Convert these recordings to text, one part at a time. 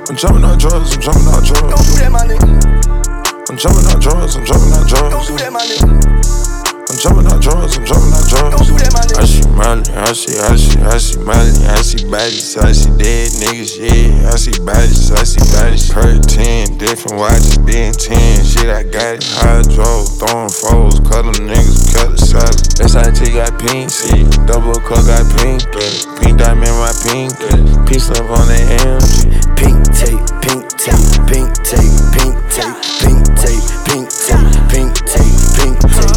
I'm jumping out drugs, I'm jumping out drugs. Don't do that, my nigga. I'm jumping out drugs, I'm jumping out drugs. Don't do that, my nigga. I'm jumping out drugs, I'm jumping out drugs. Don't do that, my nigga. I see Molly, I see Molly, I see bodies, I see dead niggas, yeah. I see bodies, per 10, different watches, being 10. Shit, I got it, hydro, throwing foes, cut them niggas, cut the salad. SIT got pink, see, double cup got pink, pink diamond my pink, peace love on the MG. Pink tape, pink tape, pink tape, pink tape, pink tape, pink tape, pink tape, pink tape.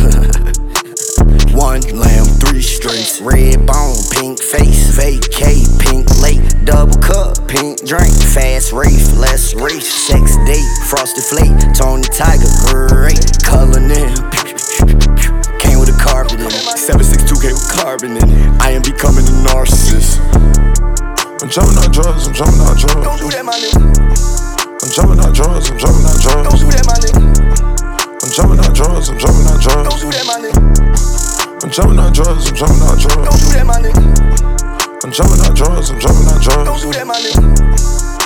One lamb, 3 straights, red bone, pink face, vacay, pink lake, double cup, pink drink, fast race, less race, sex date, frosted flake, Tony Tiger, great, color in, came with a carpet in it, 762 came with carbon in it, I am becoming a narcissist. I'm jumping out drugs, I'm jumping out drugs. Don't do that, my nigga. I'm jumping out drugs, I'm jumping out drugs. Don't do that, my nigga. I'm jumping out drugs, I'm jumping out drugs. Don't do that, my nigga. I'm jumping out drugs, I'm jumping out drugs. Don't do that, my nigga. I'm jumping out drugs, I'm jumping out drugs. Don't do that, my nigga.